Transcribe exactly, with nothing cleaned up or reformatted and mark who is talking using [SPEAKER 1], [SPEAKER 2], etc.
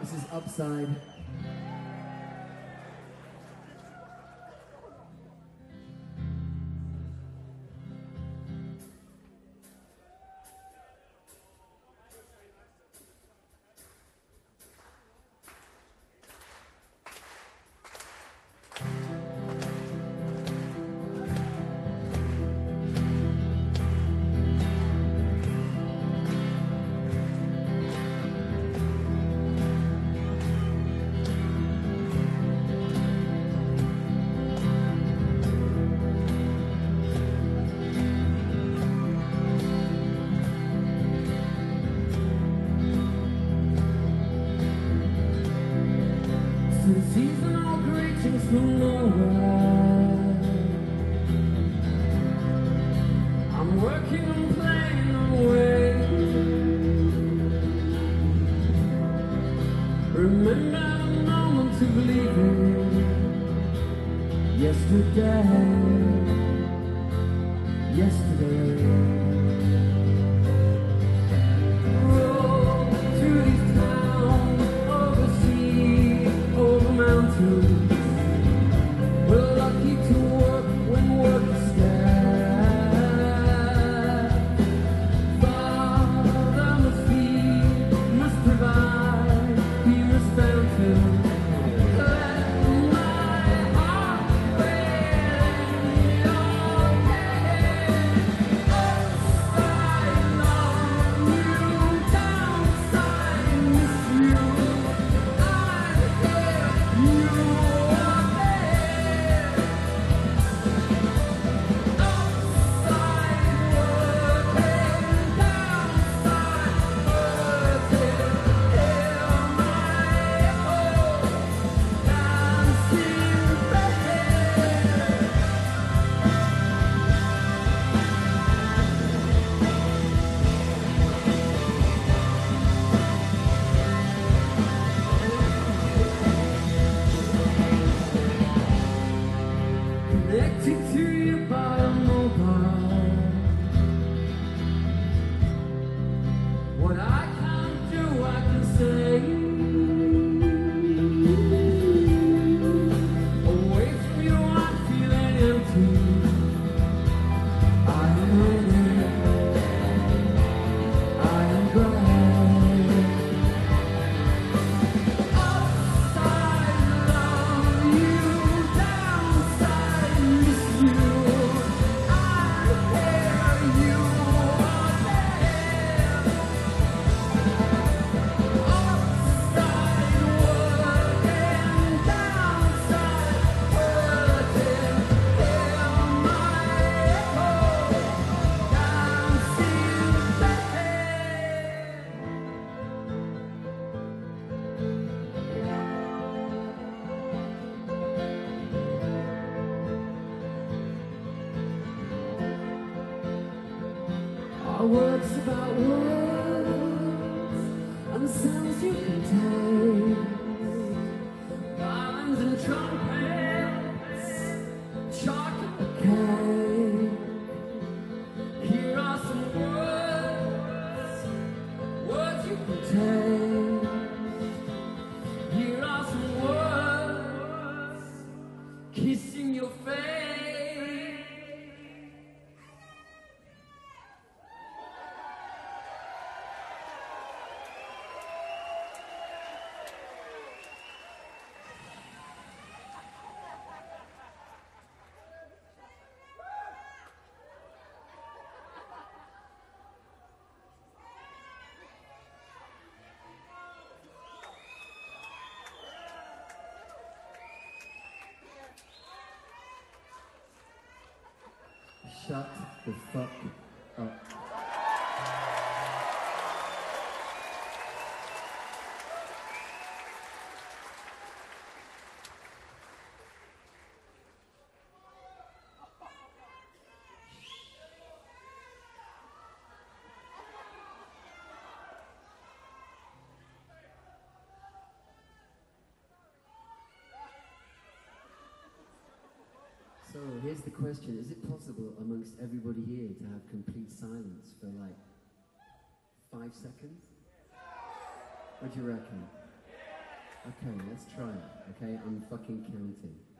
[SPEAKER 1] This is Upside.
[SPEAKER 2] Seasonal greetings from nowhere. I'm working on playing away. Remember the moment of leaving yesterday. Yesterday. Roll through these towns, over sea, over mountains. We're lucky to work when work is scarce. Father must feed, must provide, he must bound to. Let my heart wait in your day. Upside love you, downside miss you. I hear you are there. Upside working, downside hurting. Hear my echo dancing back. Connected to you by a mobile. What I can't do, I can say. Away from you, I'm feeling empty. I am lonely. I am glad. Upside love you, downside miss you. I hear you are there. Upside working, downside hurting. Hear my echo dancing back. Our words about words and sounds you can take. Violins and trumpets, chocolate and cake. Here are some words, words you can take. Here are some words, kissing your face.
[SPEAKER 1] Shut the fuck up. So here's the question. Is it possible amongst everybody here to have complete silence for like five seconds? What do you reckon? Okay, let's try it. Okay, I'm fucking counting.